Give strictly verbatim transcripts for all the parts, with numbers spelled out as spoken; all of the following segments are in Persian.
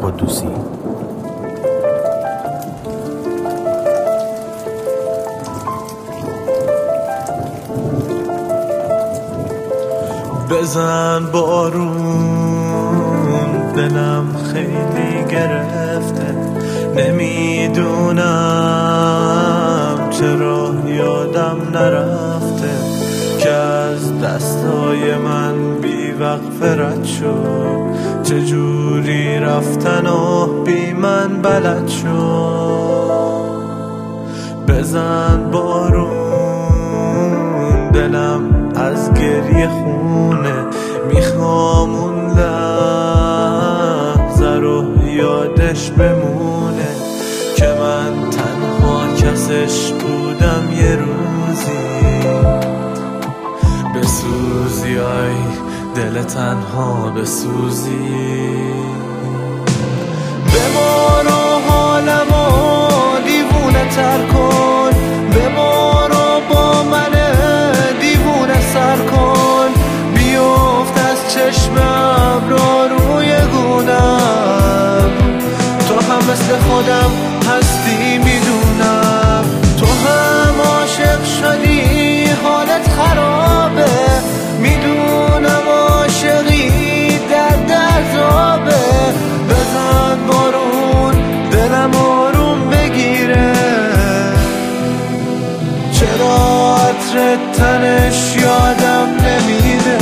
قدوسی. بزن بارون، دلم خیلی گرفته، نمیدونم چرا یادم نرفته که از دستای من بی وقت رد شد، چجوری رفتن و بی من بلد شد. بزن بارون، دلم از گریه خونه، میخوام اون لحظه رو یادش بمونه که من تنها کسش بودم یه روزی. بسوزی آی دل تنها بسوزی، ببارو حالمو دیوونه تر کن، ببارو با من دیوونه سر کن، بیفت از چشم ابرا روی گونم. تو هم مثل خودم هستی میدونم، تو هم عاشق شدی حالت خرابه، میدونم عاشقی درد عذابه. بزن بارون دلم آروم بگیره، چرا عطر تنش یادم نمیره.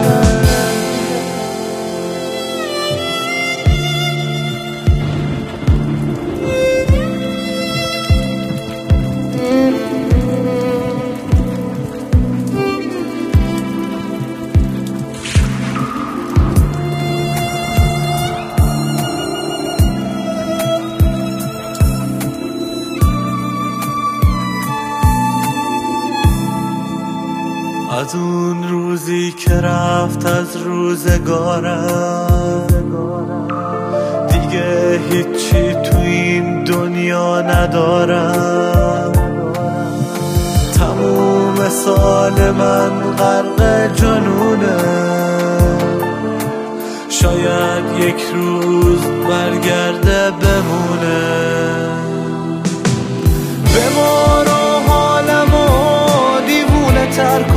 از اون روزی که رفت از روزگارم، دیگه هیچی تو این دنیا ندارم. تموم سال من غرق جنونه، شاید یک روز برگرده بمونه. ببارو حالمو دیوونه تر